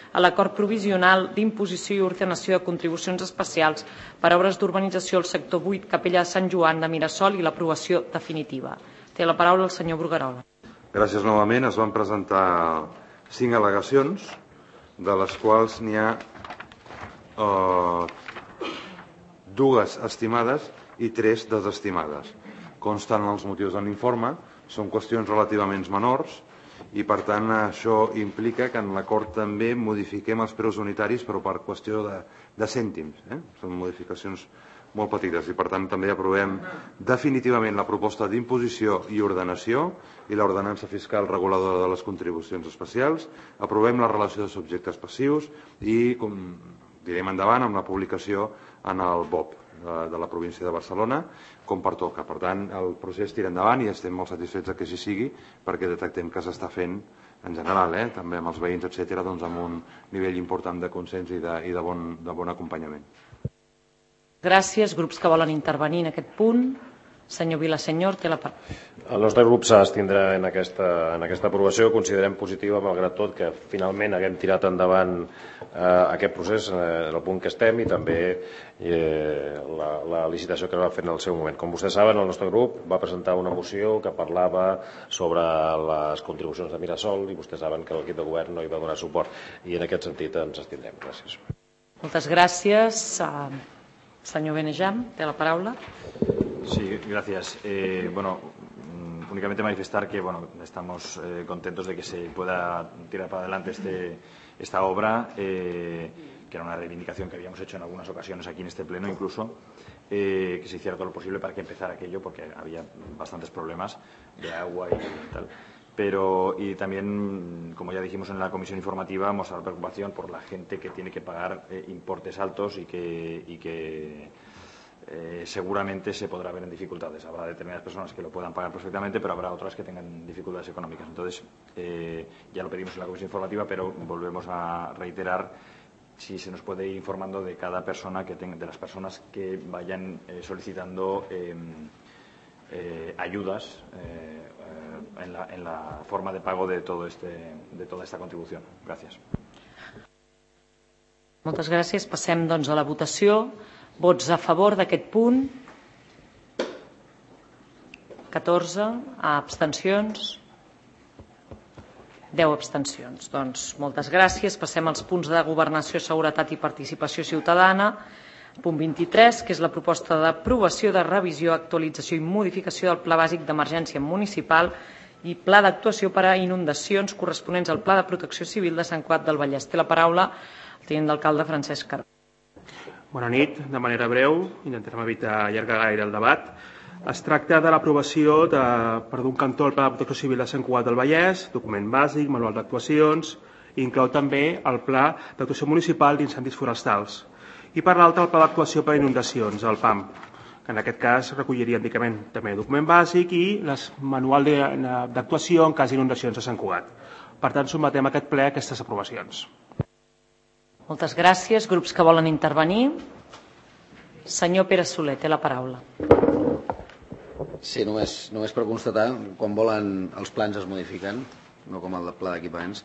a l'acord provisional d'imposició i ordenació de contribucions especials per a obres d'urbanització al sector 8, Capella de Sant Joan de Mirasol i l'aprovació definitiva. Té la paraula el senyor Bruguerola. Gràcies novament. Es van presentar 5 al·legacions, de les quals n'hi ha 2 estimades i 3 desestimades. Consten els motius de l'informe, són qüestions relativament menors i, per tant, això implica que en l'acord també modifiquem els preus unitaris, però per qüestió de cèntims. Són modificacions molt petites i, per tant, també aprovem definitivament la proposta d'imposició i ordenació i l'ordenança fiscal reguladora de les contribucions especials. Aprovem la relació de subjectes passius i, com direm endavant, amb la publicació en el BOP de la província de Barcelona, com pertoca. Per tant, el procés tira endavant i estem molt satisfets que així sigui, perquè detectem que s'està fent en general, també amb els veïns, etc., doncs amb un nivell important de consens i de bon acompanyament. Gràcies. Grups que volen intervenir en aquest punt. Senyor Vilasenyor, té la paraula. El nostre grup s'abstindrà en aquesta aprovació. Considerem positiva, malgrat tot, que finalment haguem tirat endavant aquest procés en el punt que estem i també la licitació que es va fer en el seu moment. Com vostès saben, el nostre grup va presentar una moció que parlava sobre les contribucions de Mirasol i vostès saben que l'equip de govern no hi va donar suport i en aquest sentit ens abstindrem. Gràcies. Moltes gràcies. Senyor Benejam, té la paraula. Sí, gracias. Únicamente manifestar que estamos contentos de que se pueda tirar para adelante esta obra, que era una reivindicación que habíamos hecho en algunas ocasiones aquí en este pleno incluso, que se hiciera todo lo posible para que empezara aquello, porque había bastantes problemas de agua y tal. Y también, como ya dijimos en la comisión informativa, mostrar preocupación por la gente que tiene que pagar importes altos y que seguramente se podrá ver en dificultades. Habrá determinadas personas que lo puedan pagar perfectamente, pero habrá otras que tengan dificultades económicas. Entonces, ya lo pedimos en la comisión informativa, pero volvemos a reiterar si se nos puede ir informando de cada persona de las personas que vayan solicitando ayudas en la forma de pago de toda esta contribución. Gràcies. Moltes gràcies. Passem, doncs, a la votació. Vots a favor d'aquest punt? 14. Abstencions? 10 abstencions. Doncs moltes gràcies. Passem als punts de governació, seguretat i participació ciutadana. Punt 23, que és la proposta d'aprovació de revisió, actualització i modificació del Pla Bàsic d'Emergència Municipal i Pla d'Actuació per a Inundacions corresponents al Pla de Protecció Civil de Sant Cugat del Vallès. Té la paraula el tinent d'alcalde Francesc Carbó. Bona nit. De manera breu, intentarem evitar allargar gaire el debat. Es tracta de l'aprovació d'un cantó al Pla de Protecció Civil de Sant Cugat del Vallès, document bàsic, manual d'actuacions, i inclou també el Pla d'Actuació Municipal d'Incendis Forestals. I per l'altre, el Pla d'Actuació per a Inundacions, el PAM, que en aquest cas recolliria també document bàsic i el manual d'actuació en cas d'inundacions a Sant Cugat. Per tant, sotmetem a aquest ple aquestes aprovacions. Moltes gràcies. Grups que volen intervenir. Senyor Pere Soler, té la paraula. Sí, només per constatar, quan volen els plans es modifiquen, no com el pla d'equipaments.